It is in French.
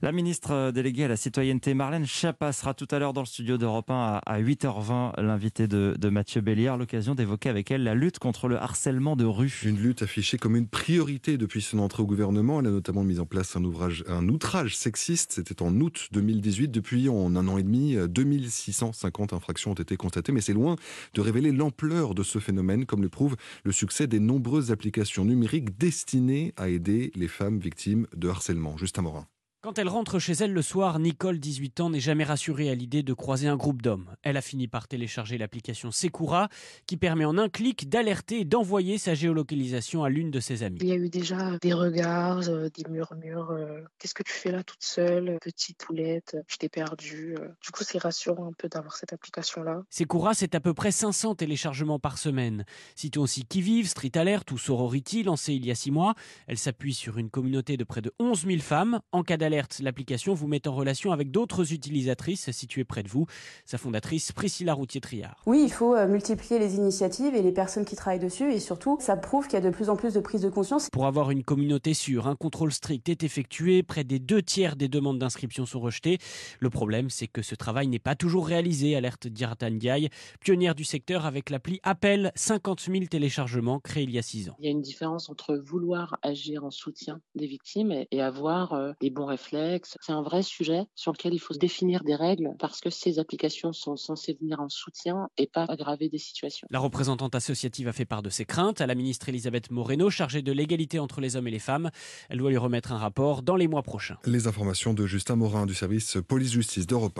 La ministre déléguée à la citoyenneté, Marlène Schiappa, sera tout à l'heure dans le studio d'Europe 1 à 8h20, l'invité de Mathieu Béliard. L'occasion d'évoquer avec elle la lutte contre le harcèlement de rue. Une lutte affichée comme une priorité depuis son entrée au gouvernement. Elle a notamment mis en place un outrage sexiste. C'était en août 2018. Depuis, en un an et demi, 2650 infractions ont été constatées. Mais c'est loin de révéler l'ampleur de ce phénomène, comme le prouve le succès des nombreuses applications numériques destinées à aider les femmes victimes de harcèlement. Justin Morin. Quand elle rentre chez elle le soir, Nicole, 18 ans, n'est jamais rassurée à l'idée de croiser un groupe d'hommes. Elle a fini par télécharger l'application Sekura, qui permet en un clic d'alerter et d'envoyer sa géolocalisation à l'une de ses amies. Il y a eu déjà des regards, des murmures. Qu'est-ce que tu fais là toute seule, petite poulette, je t'ai perdue. Du coup, c'est rassurant un peu d'avoir cette application-là. Sekura, c'est à peu près 500 téléchargements par semaine. Citons aussi Qui Vive, Street Alert ou Sorority, lancée il y a 6 mois. Elle s'appuie sur une communauté de près de 11 000 femmes. En cas d'alerte, l'application vous met en relation avec d'autres utilisatrices situées près de vous. Sa fondatrice, Priscilla Routier-Triard. Oui, il faut multiplier les initiatives et les personnes qui travaillent dessus, et surtout, ça prouve qu'il y a de plus en plus de prise de conscience. Pour avoir une communauté sûre, un contrôle strict est effectué. Près des 2/3 des demandes d'inscription sont rejetées. Le problème, c'est que ce travail n'est pas toujours réalisé, alerte Diratan Ndiaye, pionnière du secteur avec l'appli Appel, 50 000 téléchargements créés il y a 6 ans. Il y a une différence entre vouloir agir en soutien des victimes et avoir les bons réflexes. C'est un vrai sujet sur lequel il faut définir des règles parce que ces applications sont censées venir en soutien et pas aggraver des situations. La représentante associative a fait part de ses craintes à la ministre Elisabeth Moreno, chargée de l'égalité entre les hommes et les femmes. Elle doit lui remettre un rapport dans les mois prochains. Les informations de Justin Morin du service police-justice d'Europe 1.